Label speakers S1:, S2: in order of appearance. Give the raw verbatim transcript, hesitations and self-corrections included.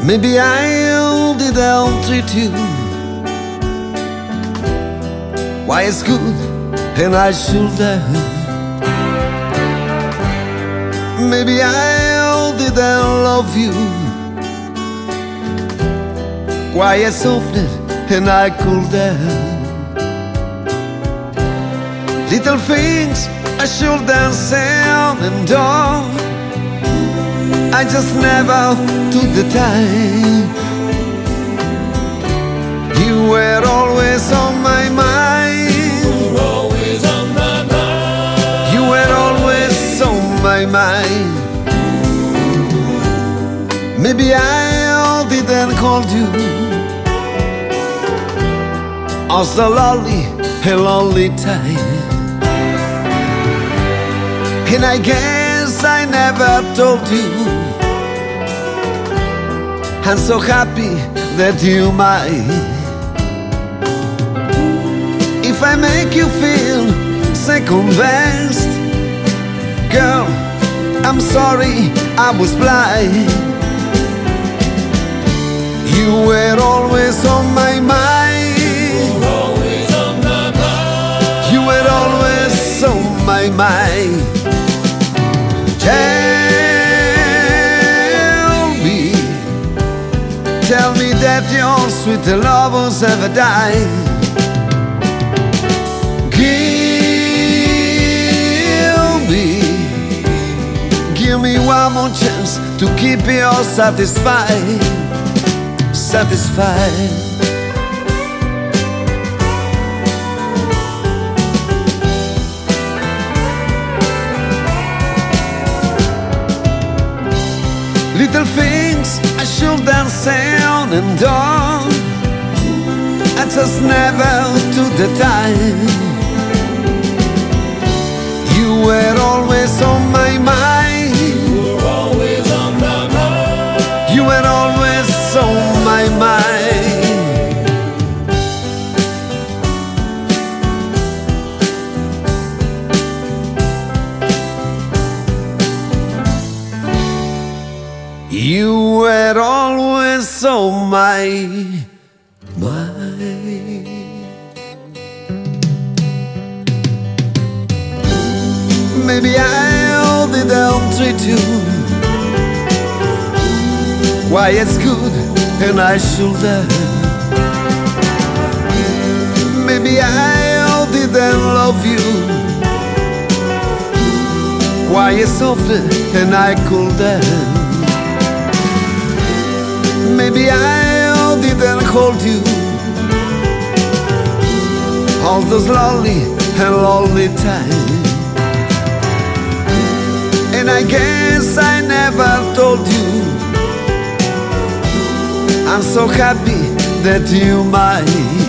S1: Maybe I didn't treat you why it's good, and I should have. Maybe I didn't love you why it's softly, and I could have. Little things I should have said and done, I just never took the time. You were always on my mind.
S2: You were always on my mind.
S1: You were always on my mind. Maybe I didn't call you. I was so lonely, a lonely time. And I guess I never told you I'm so happy that you might. If I make you feel second best, girl, I'm sorry I was blind. You were always on my mind.
S2: You were always on my mind.
S1: You were always on my mind. Tell me, tell me that your sweet love was ever died. Give me, give me one more chance to keep you satisfied, satisfied. Little things I should have said and done, I just never took the time. You were always on my mind.
S2: You were always on my mind.
S1: You were always on my mind. You were always on my mind. Maybe I didn't treat you why it's good, and I should have. Maybe I didn't love you why it's softly, and I could have. Maybe I didn't hold you all those lonely and lonely times. And I guess I never told you I'm so happy that you might.